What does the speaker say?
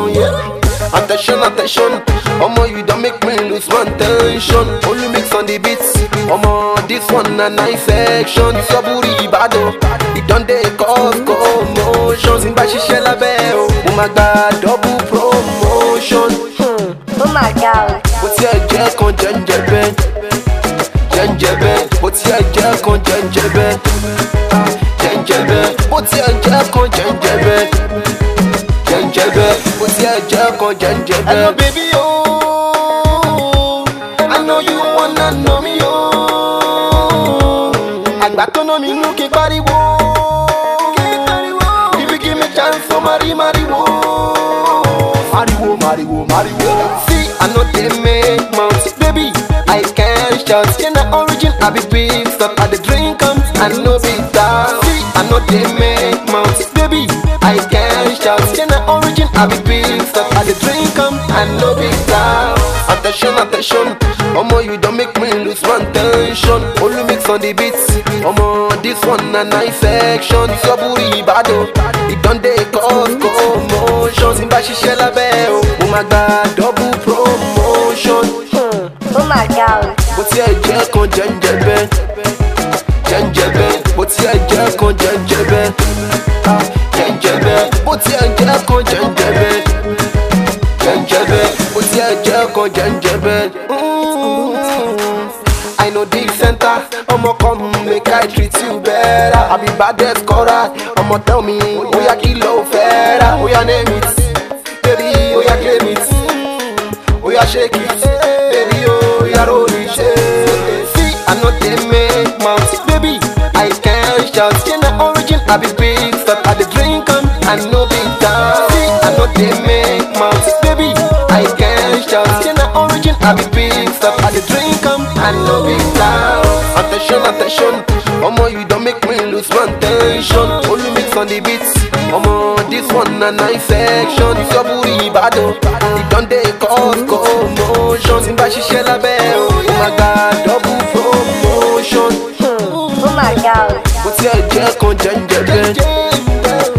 yeah. Attention, attention, omo you don't make me lose my tension. Only mix on the beats, omo this one a nice section. This your booty bad oh, it don't dey cause commotion. Simba ṣiṣẹ́ lábẹ́ o, mo ma gba double promotion. Oh my God. Bó tiẹ̀ jẹ́ kan jẹ́njẹ́bẹ́, jẹ́njẹ́bẹ́. Bó tiẹ̀ jẹ́ kan jẹ́njẹ́bẹ́, jẹ́njẹ́bẹ́. Bó tiẹ̀ jẹ́ kan jẹ́njẹ́bẹ́, jẹ́njẹ́bẹ́. Bó tiẹ̀ jẹ́ kan jẹ́njẹ́bẹ́. Hello baby oh, I know you wanna know me oh. Àgbà tó ná mi nú kí n pariwo. If you give me chance so mariwo. Mariwo. See, I know they make mouths, baby. I can't shout. In the origin, I be big stuff. At the drink comes, I know be down. See, I know they make mouths, baby. I can't shout. In the origin, I be big stuff. At the drink comes, I know be down. Attention, attention. Omo, you don't make me lose my tension. Only mix on the beats. Omo, this one a nice section. This your booty bad oh, it don't dey cause commotion. Simba ṣiṣẹ́ lábẹ́ o, mo ma gba double promotion. Oh my God. Bó tiẹ̀ jẹ́ kan jẹ́njẹ́bẹ́, jẹ́njẹ́bẹ́. Bó tiẹ̀ jẹ́ kan jẹ́njẹ́bẹ́, jẹ́njẹ́bẹ́. Bó tiẹ̀ jẹ́ kan jẹ́njẹ́bẹ́, jẹ́njẹ́bẹ́. Bó tiẹ̀ jẹ́ kan jẹ́njẹ́bẹ́. I know this center, I'ma come make I treat you better. I be baddest scorer, I'ma tell me, oh yeah, kilo fera, oh yeah, name it, baby, oh yeah, claim it, oh yeah, shake it, baby, oh yeah, roll it, see, I know they make mouths, baby, I can't shout, in the origin, I be big stuff, at the drink come, I know big down, see, I know they make mouths, baby, I can't shout, in the origin, I be big stuff, at the drink come, I know big down. Attention, attention, omo you don't make me lose my tension. Only mix on the beats, omo this one a nice section. This your booty bad oh, it don't dey cause commotion. Simba ṣiṣẹ́ lábẹ́ o, oh my God, double promotion. Oh my God. Bó tiẹ̀ jẹ́ kan jẹ́njẹ́bẹ́,